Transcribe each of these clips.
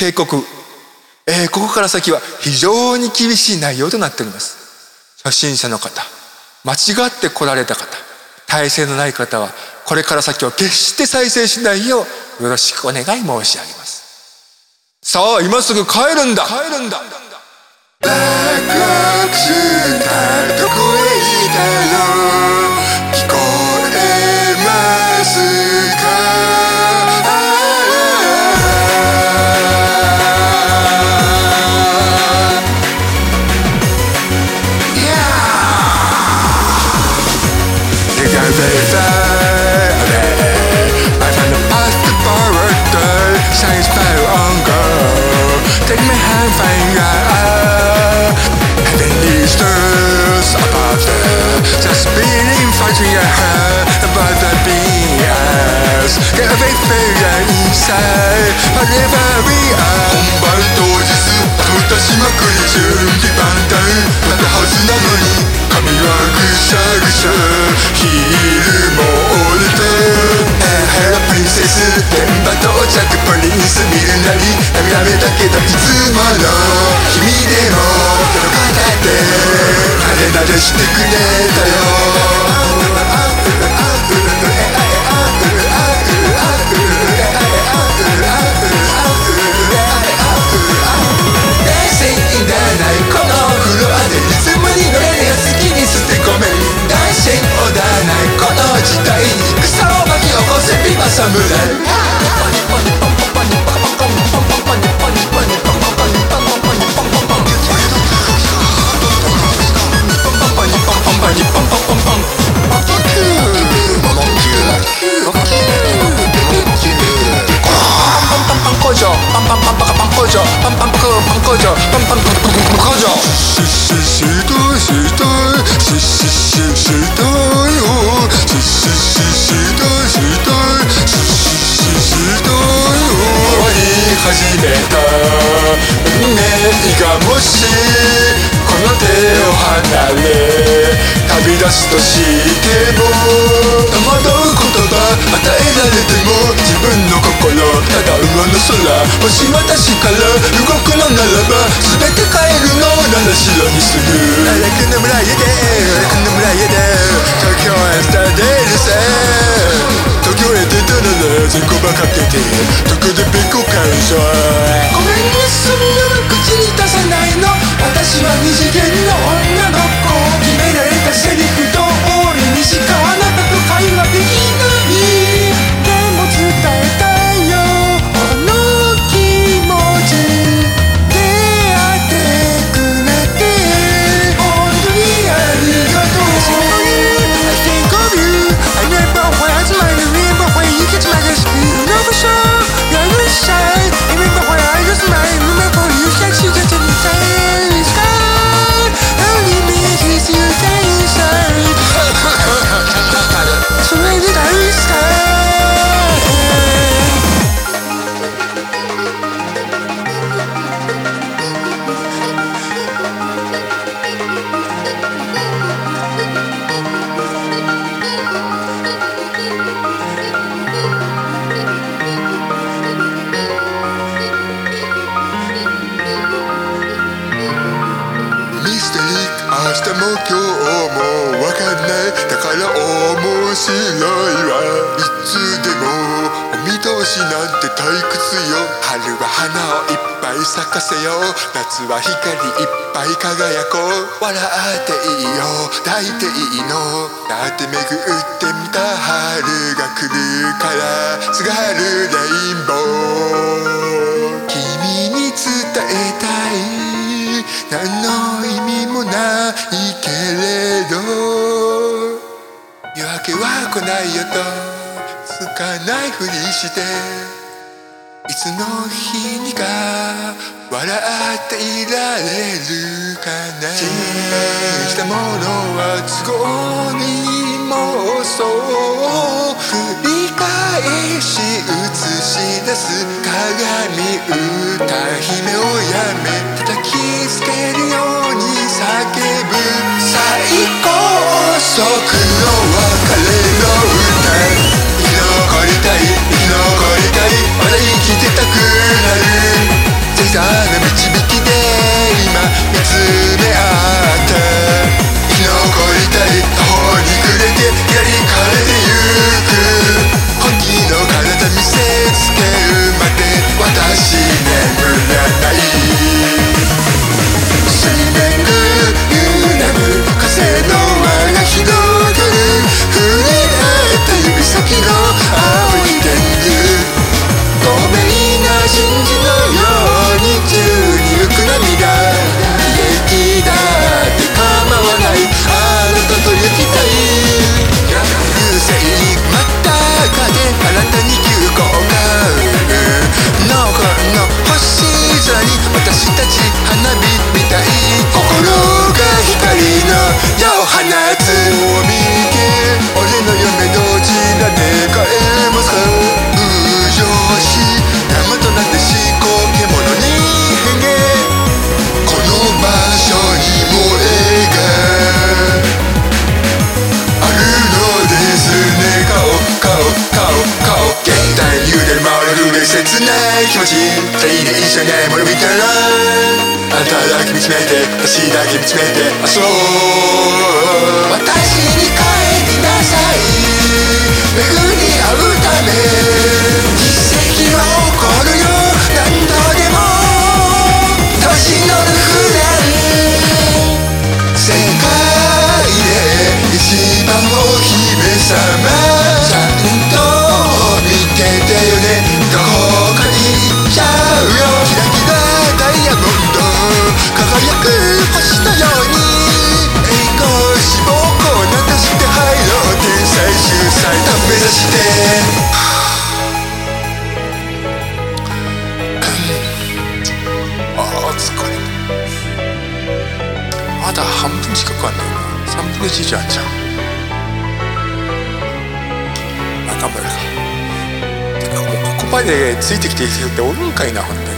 警告、ここから先は非常に厳しい内容となっております。初心者の方、間違って来られた方、耐性のない方はこれから先は決して再生しないようよろしくお願い申し上げます。さあ今すぐ帰るんだ。ワクワクしたどこへいたの聞こえますか。Take my hand, finger Heavenly stars above there Just beating, fighting your heart Above the BS Get away from your inside Whatever we are 本番当日歌しまくり準備万端なったはずなのに髪はぐしゃぐしゃヒールも折れてヘラプリンセス現場到着プリンス見るなり涙目だけどいつもの君でも手の片手なでなでしてくれたよ。始めた運命がもしこの手を離れ旅立つとしても戸惑う言葉与えられても自分の心ただ上の空もし私から動くのならば全て変えるのなら白にするくの村へで東京へスターデールさ東京へ出たなら全コバかけてどこでペコ買うぞごめんねそんなの口に出さないの私は二次元の女の子決められたセリフ通りにしかあなたと会話できないでも伝えたいよこの気持ち出会ってくれて本当にありがとう I think of you I never was my remember when you get my you never show you're really shy remember when I was my remember you said you get in the sky only me is you inside so where did I start明日も今日もわかんないだから面白いわいつでもお見通しなんて退屈よ春は花をいっぱい咲かせよう夏は光いっぱい輝こう笑っていいよ抱いていいのだって巡ってみた春が来るからすがるレインボー君に伝えたい何の意味もないけれど夜明けは来ないよとつかないふりしていつの日にか笑っていられるかな信じたものは都合に妄想繰り返し映し出す鏡歌姫をやめ叩きつけるように叫ぶ最高速の別れの歌生き残りたいまだ生きてたくなる星空に私たち花火みたい心が光の矢を放つを見て俺の夢どちらで帰れますか風上し山となってしこけ物に変幻この場所に萌えがあるのですね顔現代揺れ回る切ない気持ち二人で一緒にないもの見たらあんただけ見つめて私だけ見つめてそう私に帰りなさい巡り合うため奇跡は起こるよ何度でも年のる船世界で一番お姫様ちゃんと見ててよねどこかに行っちゃうよキラキラダイヤモンド輝く星のように栄光志望校なんとして入ろう天才秀才と目指して疲れたまだ半分近くあんだよな3分の1以上あんじゃん頑張るかてかもうここまでついてきてる人っておるんかいな本当に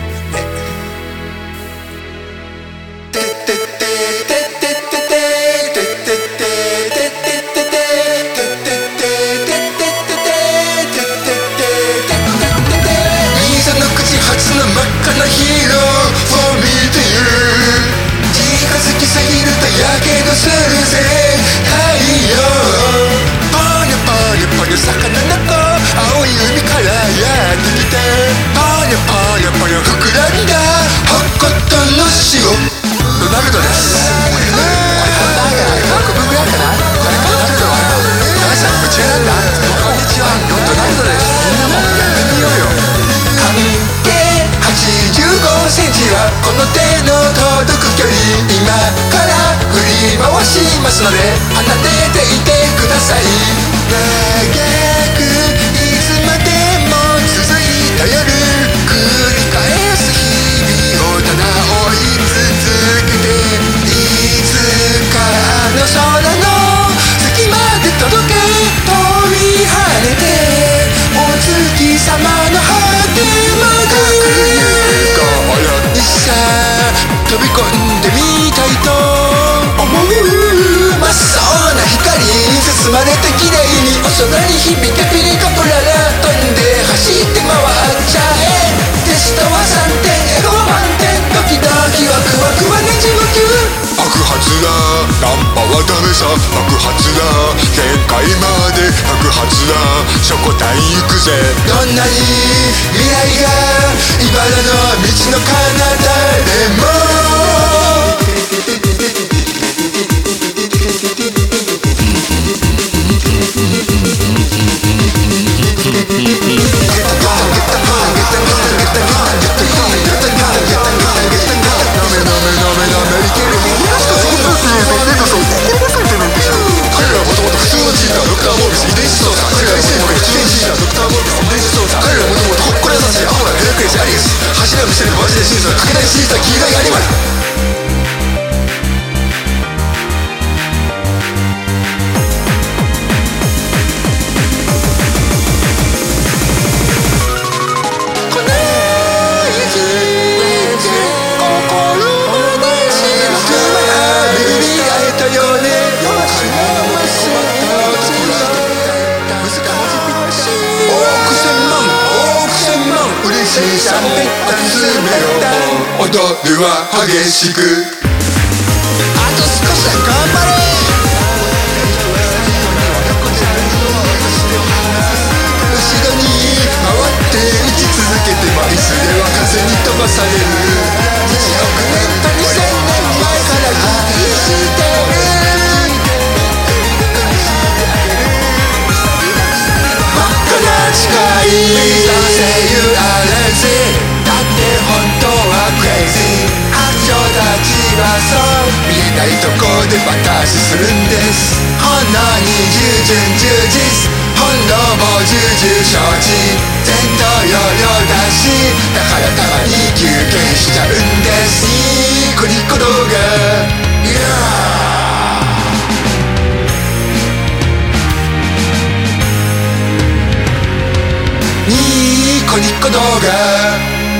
するぜ太陽ポニョポニョポニョ魚の子青い海からやってきてポニョポニョポニョ膨らんだ北斗の塩ロナルドですこれ韓国語やからこれロナルドは皆さん夢中なんだこんにちはロナルドですみんなもやってみようよ半径85センチはこの手の届く距離今から振り回しますので離れていてください長くいつまでも続いた夜繰り返す日々をただ追い続けていつかの空の先まで届け飛び跳ねてお月様の果てまで一さ飛び込んでみたいと思う真っ青な光に包まれて綺麗にお空に響けピリカプララ飛んで走って回っちゃえテストは3点エゴ満点ドキドキワクワクはねじむきゅ爆発だナンパはダメさ爆発だ限界まで爆発だしょこたん行くぜどんなに未来が茨の道の彼方でも柱を見せるマジで真相かけない小さな黄色いアニマル踊るは激しくあと少し頑張れ後ろに回って打ち続けてもいずれは風に飛ばされる1億年と2000年前から気にしてる真っ赤な誓いさせゆあれぜだって本当はクレイジー白鳥たちはそう見えないとこで爆発するんです炎に従順充実本能も重々承知前途洋々だしだからたまに動画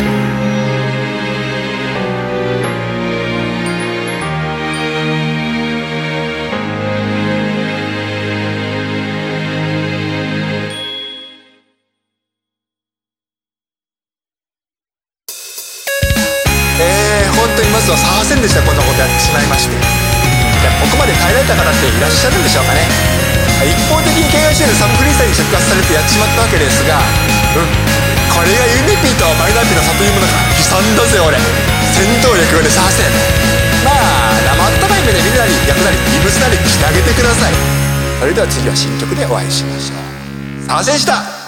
本当にまずはさませんでした。こんなことやってしまいまして、ここまで耐えられた方っていらっしゃるんでしょうかね。一方的に KOC でサブフリースタイルに触発されてやっちまったわけですが、これがユニピーとマイナーピーの差というものか。悲惨だぜ俺。戦闘力がねさせん。まあ生温かい目で見るなり焼くなり異物なりしてあげてください。それでは次は新曲でお会いしましょう。さませんでした。